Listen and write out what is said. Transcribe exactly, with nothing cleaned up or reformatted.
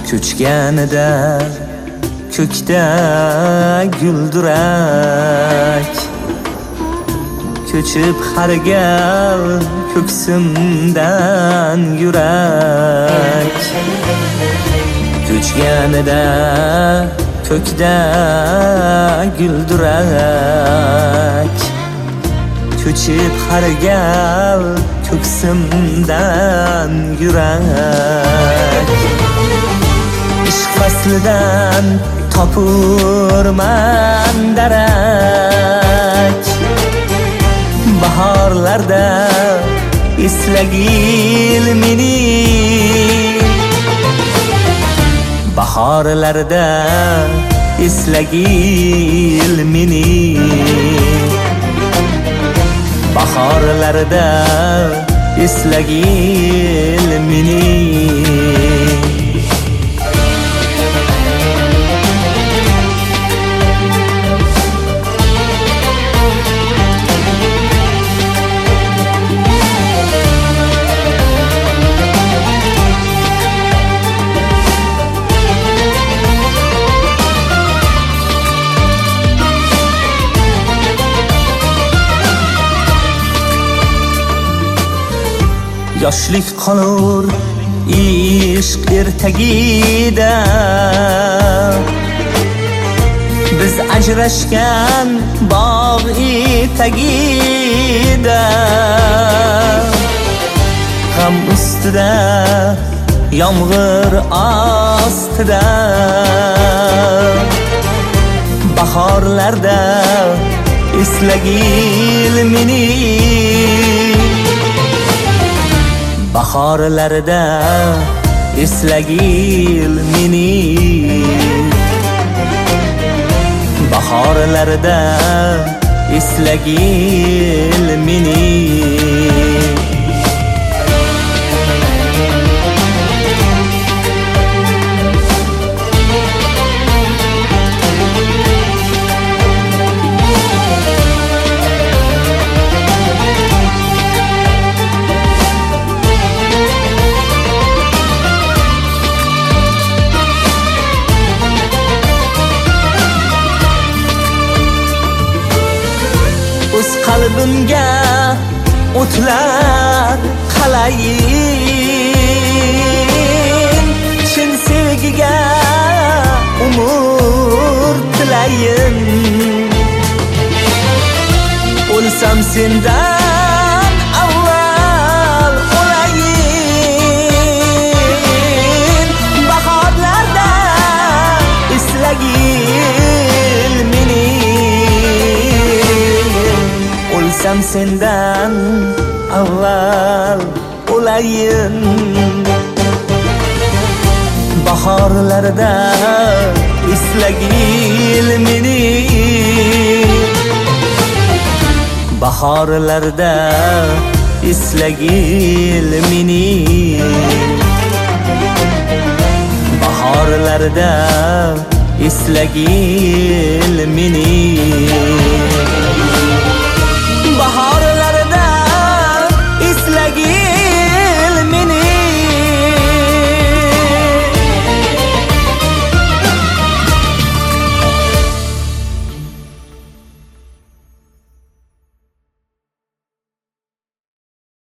ko'chganida ko'kda guldurak, ko'chib har gal ko'ksimdan yurak. Ko'chganida ko'kda guldurak, ko'chib har gal ko'ksimdan yurak. Ishq faslidan topurman darak, bahorlarda eslagil meni, bahorlarda eslagil meni, bahorlarda eslagil meni. Yoshlik qolur ishq ertagida, biz ajrashgan bog' etagida. G'am ustida, yomg'ir ostida, bahorlarda eslagil meni, bahorlarda eslagil meni, bahorlarda eslagil meni. O'z qalbimga o'tlar qalayin, chin sevgiga umr tilayin. O'lsam sendan avval o'layin, bahorlarda eslagil meni, o'lsam sendan avval o'layin, bahorlarda eslagil meni, bahorlarda eslagil meni, bahorlarda eslagil meni.